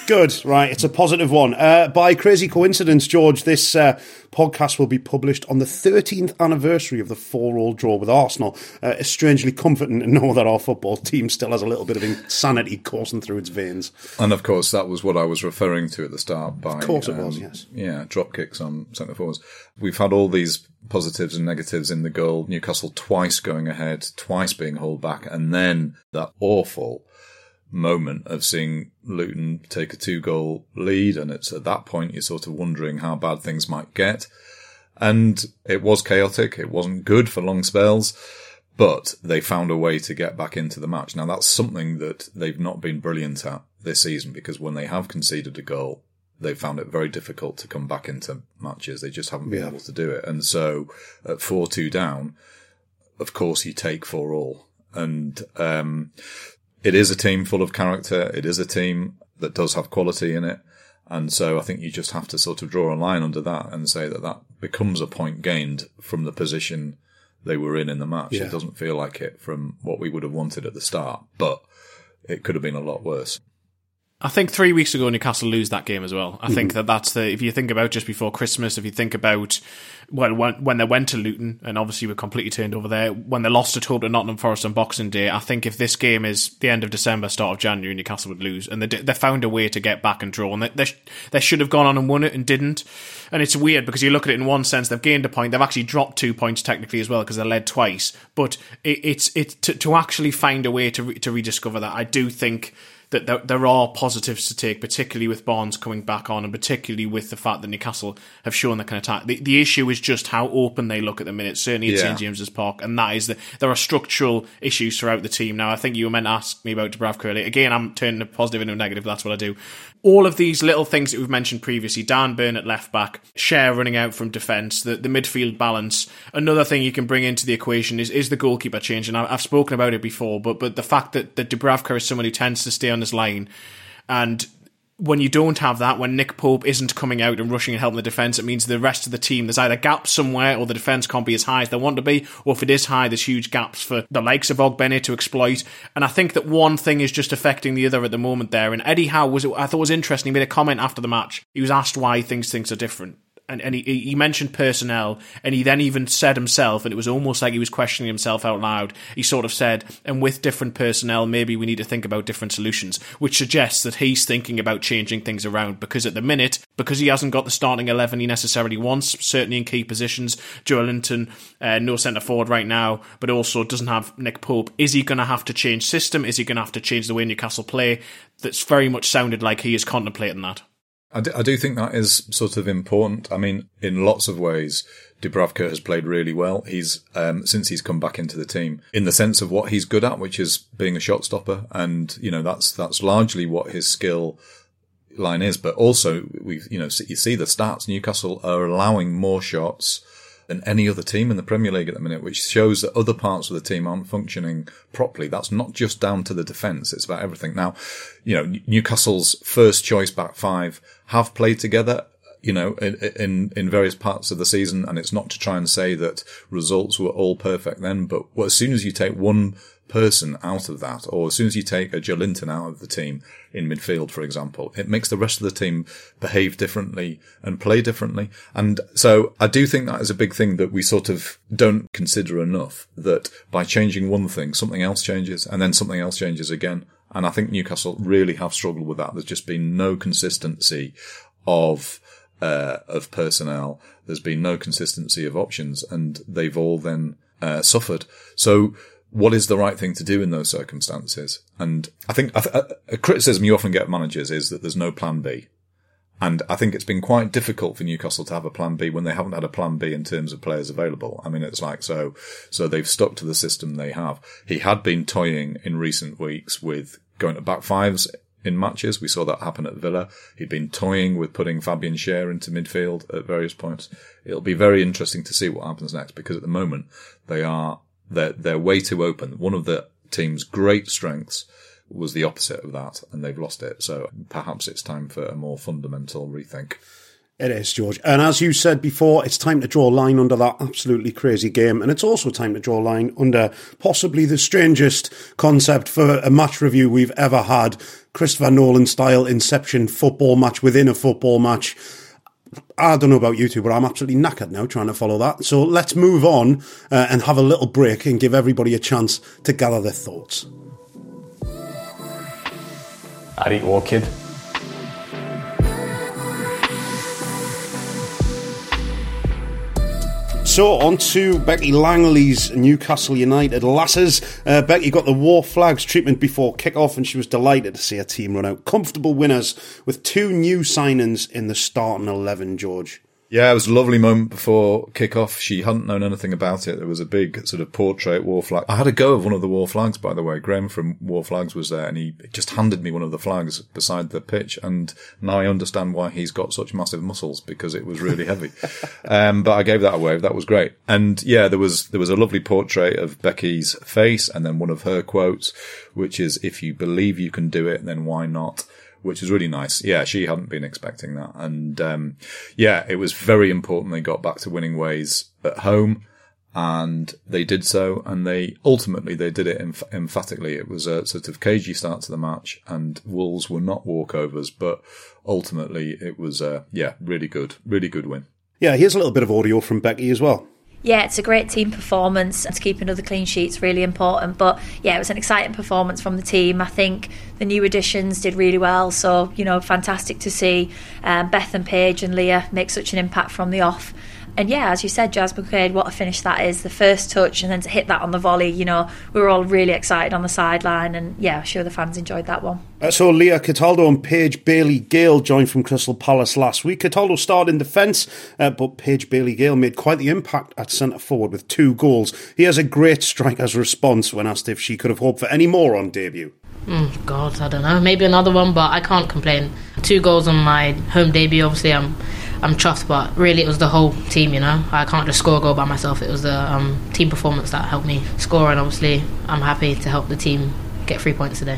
Good, right. It's a positive one. By crazy coincidence, George, this podcast will be published on the 13th anniversary of the 4-4 draw with Arsenal. It's strangely comforting to know that our football team still has a little bit of insanity coursing through its veins. And of course, that was what I was referring to at the start. By, of course it was, yes. Yeah, drop kicks on centre forwards. We've had all these positives and negatives in the goal. Newcastle twice going ahead, twice being held back, and then that awful moment of seeing Luton take a 2-goal lead, and it's at that point you're sort of wondering how bad things might get. And it was chaotic, it wasn't good for long spells, but they found a way to get back into the match. Now that's something that they've not been brilliant at this season, because when they have conceded a goal, they found it very difficult to come back into matches. They just haven't been able to do it. And so at 4-2 down, of course you take 4-4. And it is a team full of character. It is a team that does have quality in it. And so I think you just have to sort of draw a line under that and say that that becomes a point gained from the position they were in the match. Yeah. It doesn't feel like it from what we would have wanted at the start, but it could have been a lot worse. I think 3 weeks ago Newcastle lose that game as well. I think that's if you think about just before Christmas, if you think about when they went to Luton and obviously were completely turned over there, when they lost at home to Nottingham Forest on Boxing Day, I think if this game is the end of December, start of January, Newcastle would lose. And they found a way to get back and draw. And they should have gone on and won it and didn't. And it's weird because you look at it in one sense, they've gained a point. They've actually dropped 2 points technically as well because they led twice. But it's to actually find a way to rediscover that, I do think that there are positives to take, particularly with Barnes coming back on, and particularly with the fact that Newcastle have shown they can attack. The issue is just how open they look at the minute, certainly at St James's Park, and that is that there are structural issues throughout the team. Now, I think you were meant to ask me about Dubravka earlier. Again, I'm turning a positive into a negative, that's what I do. All of these little things that we've mentioned previously, Dan Burn at left-back, Schär running out from defence, the midfield balance. Another thing you can bring into the equation is the goalkeeper change, and I've spoken about it before, but the fact that Dubravka is someone who tends to stay on his line, and when you don't have that, when Nick Pope isn't coming out and rushing and helping the defence, it means the rest of the team, there's either gaps somewhere or the defence can't be as high as they want to be, or if it is high, there's huge gaps for the likes of Ogbene to exploit. And I think that one thing is just affecting the other at the moment there. And Eddie Howe I thought was interesting. He made a comment after the match. He was asked why things are different. And he mentioned personnel, and he then even said himself, and it was almost like he was questioning himself out loud, he sort of said, and with different personnel, maybe we need to think about different solutions, which suggests that he's thinking about changing things around, because at the minute, because he hasn't got the starting 11 he necessarily wants, certainly in key positions, Joelinton, no centre forward right now, but also doesn't have Nick Pope, is he going to have to change system? Is he going to have to change the way Newcastle play? That's very much sounded like he is contemplating that. I do think that is sort of important. I mean, in lots of ways, Dubravka has played really well. He's, since he's come back into the team, in the sense of what he's good at, which is being a shot stopper. And, that's largely what his skill line is. But also, you see the stats. Newcastle are allowing more shots than any other team in the Premier League at the minute, which shows that other parts of the team aren't functioning properly. That's not just down to the defence, it's about everything. Now, Newcastle's first choice back five have played together, in various parts of the season, and it's not to try and say that results were all perfect then, but as soon as you take one person out of that, or as soon as you take a Joelinton out of the team in midfield, for example, it makes the rest of the team behave differently and play differently. And so I do think that is a big thing that we sort of don't consider enough, that by changing one thing, something else changes, and then something else changes again. And I think Newcastle really have struggled with that. There's just been no consistency of personnel. There's been no consistency of options, and they've all then suffered. So what is the right thing to do in those circumstances? And I think a criticism you often get of managers is that there's no plan B. And I think it's been quite difficult for Newcastle to have a plan B when they haven't had a plan B in terms of players available. I mean, it's like, so they've stuck to the system they have. He had been toying in recent weeks with going to back fives in matches. We saw that happen at Villa. He'd been toying with putting Fabian Schär into midfield at various points. It'll be very interesting to see what happens next, because at the moment they're way too open. One of the team's great strengths was the opposite of that, and they've lost it. So perhaps it's time for a more fundamental rethink. It is, George. And as you said before, it's time to draw a line under that absolutely crazy game. And it's also time to draw a line under possibly the strangest concept for a match review we've ever had. Christopher Nolan-style Inception football match within a football match. I don't know about you two, but I'm absolutely knackered now trying to follow that. So let's move on and have a little break and give everybody a chance to gather their thoughts. I'd eat war, kid. So, on to Becky Langley's Newcastle United lasses. Becky got the War Flags treatment before kick-off, and she was delighted to see her team run out comfortable winners with 2 new signings in the starting 11, George. Yeah, it was a lovely moment before kick-off. She hadn't known anything about it. There was a big sort of portrait War Flag. I had a go of one of the War Flags, by the way. Graham from War Flags was there, and he just handed me one of the flags beside the pitch. And now I understand why he's got such massive muscles, because it was really heavy. But I gave that away. That was great. And yeah, there was a lovely portrait of Becky's face, and then one of her quotes, which is, "If you believe you can do it, then why not?" Which was really nice. Yeah, she hadn't been expecting that. And, yeah, it was very important they got back to winning ways at home, and they did so, and they did it emphatically. It was a sort of cagey start to the match, and Wolves were not walkovers, but ultimately it was really good win. Yeah, here's a little bit of audio from Becky as well. Yeah, it's a great team performance, and to keep another clean sheet's really important. But yeah, it was an exciting performance from the team. I think the new additions did really well, so fantastic to see Beth and Paige and Leah make such an impact from the off. And yeah, as you said, Jazz McQuaid, what a finish that is. The first touch and then to hit that on the volley, we were all really excited on the sideline, and yeah, I'm sure the fans enjoyed that one. So Leah Cataldo and Paige Bailey-Gale joined from Crystal Palace last week. Cataldo started in defence, but Paige Bailey-Gale made quite the impact at centre-forward with 2 goals. He has a great striker's response when asked if she could have hoped for any more on debut. God, I don't know. Maybe another one, but I can't complain. 2 goals on my home debut, obviously I'm chuffed, but really it was the whole team, I can't just score a goal by myself. It was the team performance that helped me score, and obviously I'm happy to help the team get 3 points today.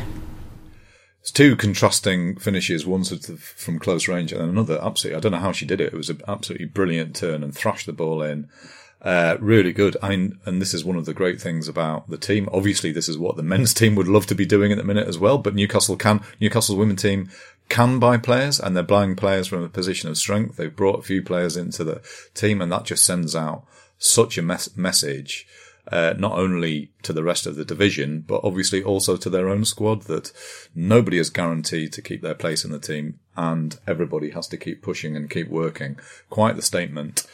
It's 2 contrasting finishes, one sort of from close range and another absolutely, I don't know how she did it. It was an absolutely brilliant turn and thrashed the ball in. Really good. And this is one of the great things about the team. Obviously, this is what the men's team would love to be doing at the minute as well, but Newcastle's women's team can buy players, and they're buying players from a position of strength. They've brought a few players into the team, and that just sends out such a message, not only to the rest of the division, but obviously also to their own squad, that nobody is guaranteed to keep their place in the team, and everybody has to keep pushing and keep working. Quite the statement.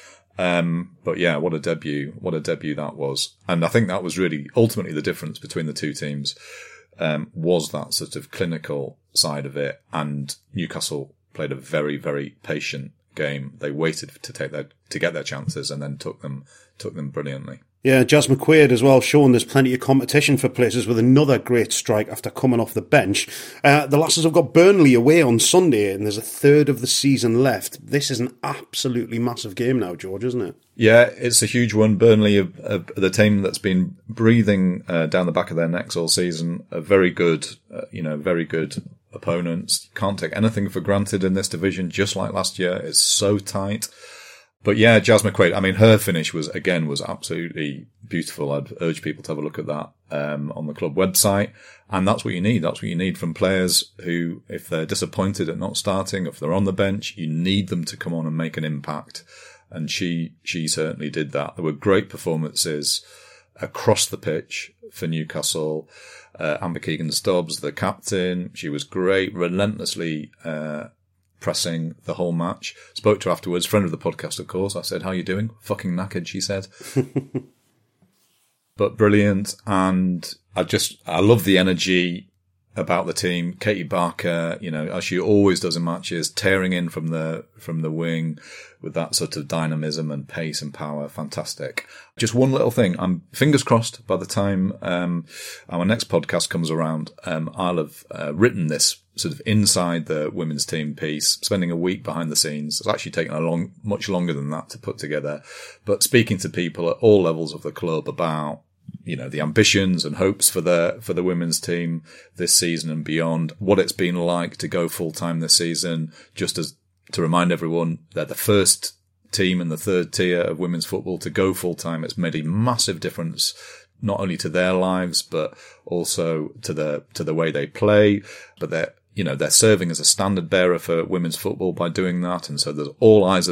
But yeah, what a debut that was. And I think that was really ultimately the difference between the 2 teams, was that sort of clinical side of it. And Newcastle played a very, very patient game. They waited to get their chances and then took them brilliantly. Yeah, Jazz McQuaid as well, showing there's plenty of competition for places with another great strike after coming off the bench. The Lasses have got Burnley away on Sunday, and there's a third of the season left. This is an absolutely massive game now, George, isn't it? Yeah, it's a huge one. Burnley are the team that's been breathing down the back of their necks all season. A very good opponents. Can't take anything for granted in this division, just like last year. It's so tight. But yeah, Jazz McQuaid, I mean, her finish was absolutely beautiful. I'd urge people to have a look at that, on the club website. And that's what you need. That's what you need from players who, if they're disappointed at not starting, if they're on the bench, you need them to come on and make an impact. And she certainly did that. There were great performances across the pitch for Newcastle. Amber Keegan-Stubbs, the captain, she was great, relentlessly, pressing the whole match. Spoke to her afterwards, friend of the podcast, of course. I said, "How you doing?" "Fucking knackered," she said. But brilliant. And I love the energy about the team. Katie Barker, as she always does in matches, tearing in from the wing with that sort of dynamism and pace and power. Fantastic. Just one little thing. I'm fingers crossed by the time our next podcast comes around, I'll have written this sort of inside the women's team piece, spending a week behind the scenes. It's actually taken much longer than that to put together, but speaking to people at all levels of the club about, the ambitions and hopes for the women's team this season and beyond, what it's been like to go full time this season, just as to remind everyone, they're the first team in the third tier of women's football to go full time. It's made a massive difference, not only to their lives, but also to the way they play. But they're serving as a standard bearer for women's football by doing that. And so there's all eyes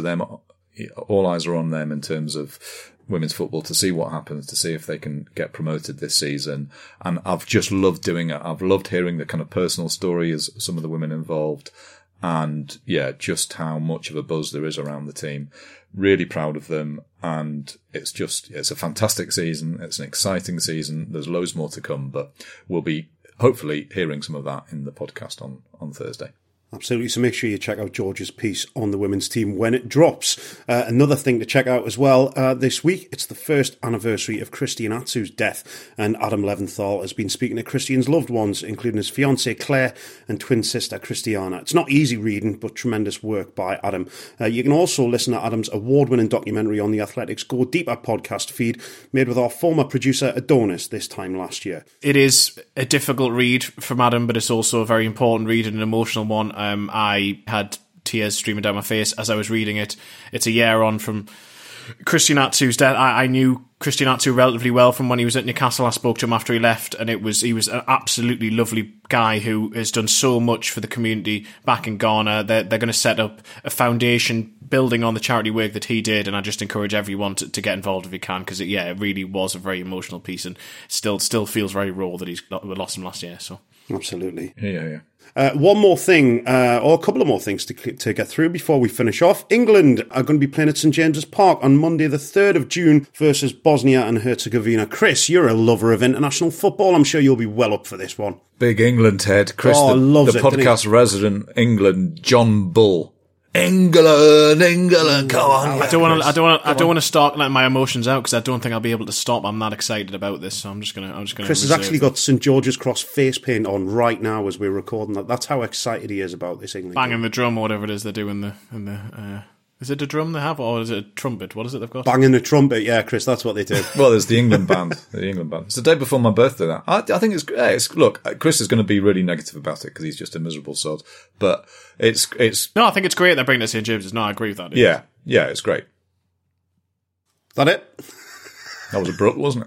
are on them in terms of women's football to see what happens, to see if they can get promoted this season. And I've just loved doing it. I've loved hearing the kind of personal stories of some of the women involved. And yeah, just how much of a buzz there is around the team. Really proud of them. And it's a fantastic season. It's an exciting season. There's loads more to come, but we'll be hopefully hearing some of that in the podcast on Thursday. Absolutely. So make sure you check out George's piece on the women's team when it drops. Another thing to check out as well this week, it's the first anniversary of Christian Atsu's death, and Adam Leventhal has been speaking to Christian's loved ones, including his fiancée Claire and twin sister Christiana. It's not easy reading, but tremendous work by Adam. You can also listen to Adam's award-winning documentary on the Athletics Go Deeper podcast feed, made with our former producer Adonis this time last year. It is a difficult read from Adam, but it's also a very important read and an emotional one. I had tears streaming down my face as I was reading it. It's a year on from Christian Atsu's death. I knew Christian Atsu relatively well from when he was at Newcastle. I spoke to him after he left, and he was an absolutely lovely guy who has done so much for the community back in Ghana. They're going to set up a foundation building on the charity work that he did, and I just encourage everyone to get involved if you can, because it really was a very emotional piece, and still feels very raw that we lost him last year. So absolutely, yeah. One more thing, or a couple of more things to get through before we finish off. England are going to be playing at St James's Park on Monday the 3rd of June versus Bosnia and Herzegovina. Chris, you're a lover of international football. I'm sure you'll be well up for this one. Big England head. Chris, the podcast resident England, John Bull. England, come on! I don't want to start letting my emotions out because I don't think I'll be able to stop. I'm that excited about this, so I'm just gonna. Chris has actually got St George's Cross face paint on right now as we're recording that. That's how excited he is about this England. Banging the drum or whatever it is they do in the. Is it a drum they have, or is it a trumpet? What is it they've got? Banging the trumpet, yeah, Chris, that's what they do. Well, there's the England band. It's the day before my birthday. That I think it's look, Chris is going to be really negative about it because he's just a miserable sod. But it's. No, I think it's great they're bringing it to St James's. No, I agree with that. Yeah, it's great. That it? That was abrupt, wasn't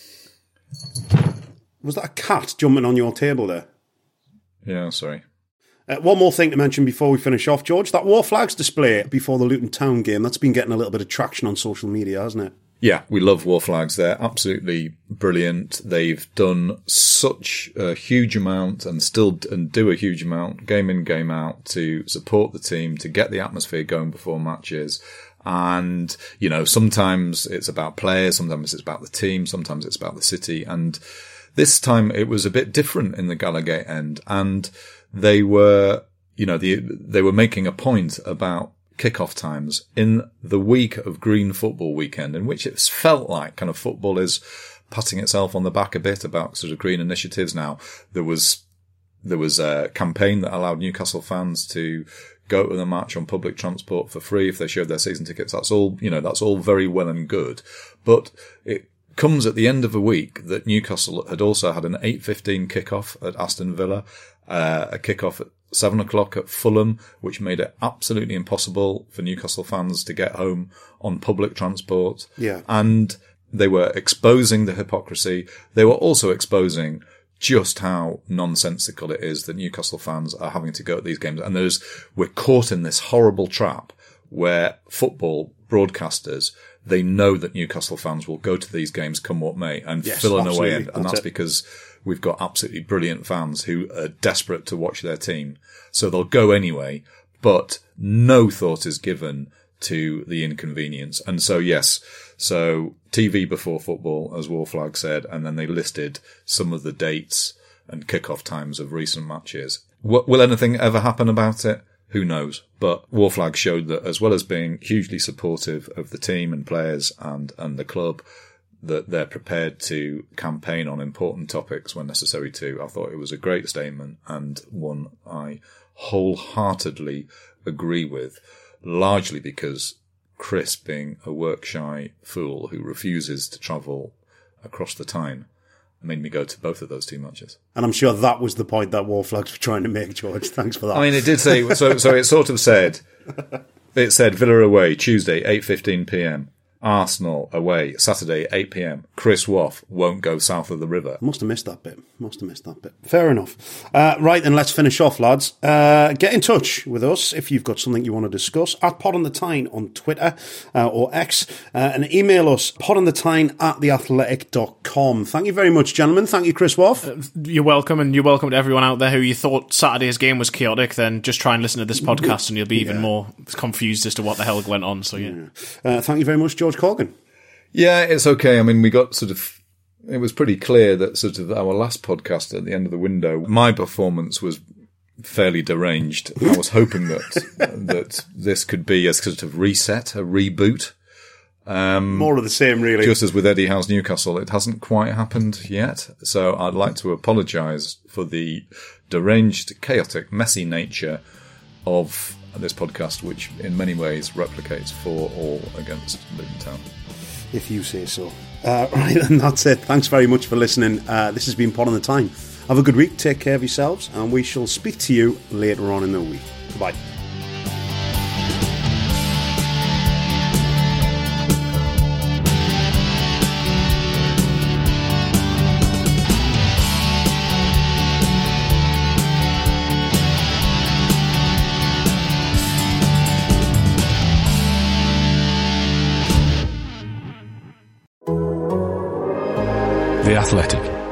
it? Was that a cat jumping on your table there? Yeah, sorry. One more thing to mention before we finish off, George. That War Flags display before the Luton Town game, that's been getting a little bit of traction on social media, hasn't it? Yeah, we love War Flags. They're absolutely brilliant. They've done such a huge amount and do a huge amount, game in, game out, to support the team, to get the atmosphere going before matches. And, sometimes it's about players, sometimes it's about the team, sometimes it's about the city. And this time it was a bit different in the Gallagate end. And they were, they were making a point about kickoff times in the week of Green Football Weekend, in which it felt like kind of football is patting itself on the back a bit about sort of green initiatives now. There was a campaign that allowed Newcastle fans to go to the match on public transport for free if they showed their season tickets. That's all, that's all very well and good. But it comes at the end of a week that Newcastle had also had an 8:15 kickoff at Aston Villa, a kickoff at 7:00 at Fulham, which made it absolutely impossible for Newcastle fans to get home on public transport. Yeah. And they were exposing the hypocrisy. They were also exposing just how nonsensical it is that Newcastle fans are having to go to these games. And we're caught in this horrible trap where football broadcasters, they know that Newcastle fans will go to these games come what may and fill in away. And that's because we've got absolutely brilliant fans who are desperate to watch their team. So they'll go anyway, but no thought is given to the inconvenience. And so, yes, TV before football, as War Flag said, and then they listed some of the dates and kickoff times of recent matches. Will anything ever happen about it? Who knows? But War Flag showed that as well as being hugely supportive of the team and players and the club, that they're prepared to campaign on important topics when necessary too. I thought it was a great statement and one I wholeheartedly agree with, largely because Chris, being a work-shy fool who refuses to travel across the Tyne, made me go to both of those two matches. And I'm sure that was the point that Warflags were trying to make, George. Thanks for that. I mean, it did say, so it sort of said, Villa away, Tuesday, 8:15 p.m. Arsenal away, Saturday, 8 p.m. Chris Woff won't go south of the river. Must have missed that bit. Fair enough. Right, then let's finish off, lads. Get in touch with us if you've got something you want to discuss at Pod on the Tyne on Twitter or X, and email us podonthetyne@theathletic.com. Thank you very much, gentlemen. Thank you, Chris Woff. You're welcome, and you're welcome to everyone out there who you thought Saturday's game was chaotic. Then just try and listen to this podcast and you'll be even more confused as to what the hell went on. So thank you very much, George Corgan. Yeah, it's okay. I mean, we got it was pretty clear that sort of our last podcast at the end of the window, my performance was fairly deranged. I was hoping that this could be a sort of reset, a reboot. More of the same, really. Just as with Eddie Howe's Newcastle, it hasn't quite happened yet. So I'd like to apologise for the deranged, chaotic, messy nature of this podcast, which in many ways replicates for all against Luton Town. If you say so. Right, and that's it. Thanks very much for listening. This has been Pod on the Tyne. Have a good week, take care of yourselves, and we shall speak to you later on in the week. Goodbye. The Athletic.